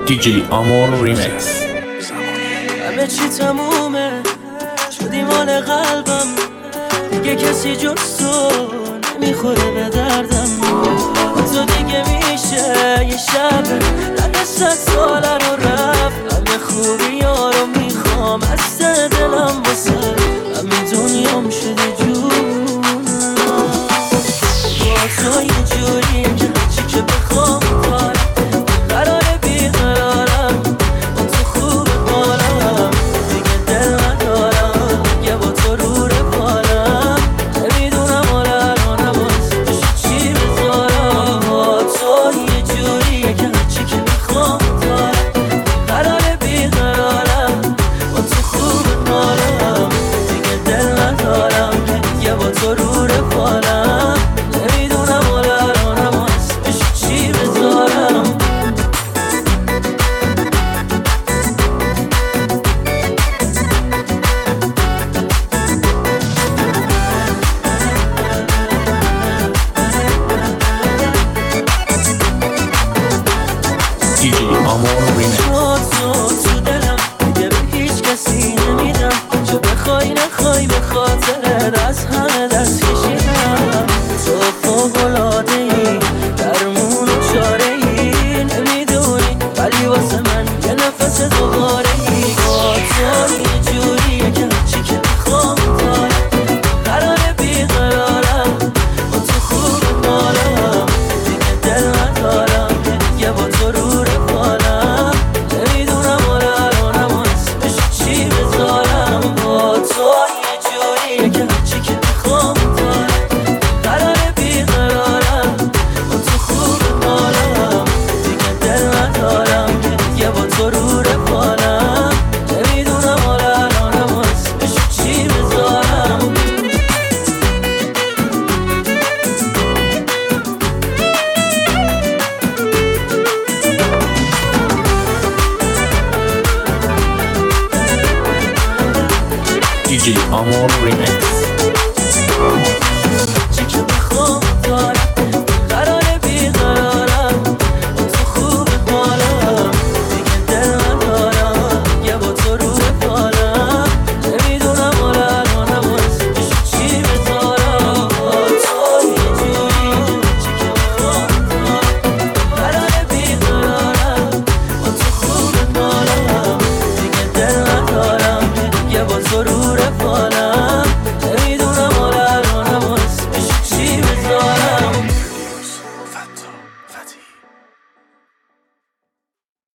دیجی آمور ریمیکس. همه چی تمومه، شدی مال قلبم، دیگه کسی جز تو نمیخوره به دردم. تو دیگه میشه یه شب رد 100 ساله رو رفت. همه خوبی ها رو میخوام از ته دلم واسه همین دنیام شده جون. با تو یه جوریم که هرچی که بخوام دارم، قراره بیقرارم، با تو خوب بالم، دیگه دل ندارم، یه با تو رو رفارم. نمیدونم حالا الانم واسه چی بذارم. با تو یه جوریه که هرچی که بخوام دارم، قراره بیقرارم، با تو خوب بالم، دیگه دل ندارم، یه با تو رو رفارم. نمیدونم حالا الانم واسه چی بذارم. دیجی آمور ریمیکس. تو دلم دیگه به هیچ کسی نمیدم، چه بخوای نخوای به خاطرت از همه دست کشیدم. تو فوق‌العاده‌ای، درمون و چاره‌ای، نمیدونی ولی واسه من یه نفس دوباره‌ای. با تو یه جوریه که هرچی که بخوام دارم، قراره بیقرارم، با تو خوب بالم، دیگه دل ندارم، یه با تو رو رفارم. نمیدونم حالا الانم اسمش چی بذارم. با تو یه جوریه که هرچی که بخوام دارم، قراره بیقرارم، با تو خوب بالم، دیگه دل ندارم، یه با تو رو رفارم. نمیدونم حالا الانم اسمش چی بذارم. دیجی آمور ریمیکس.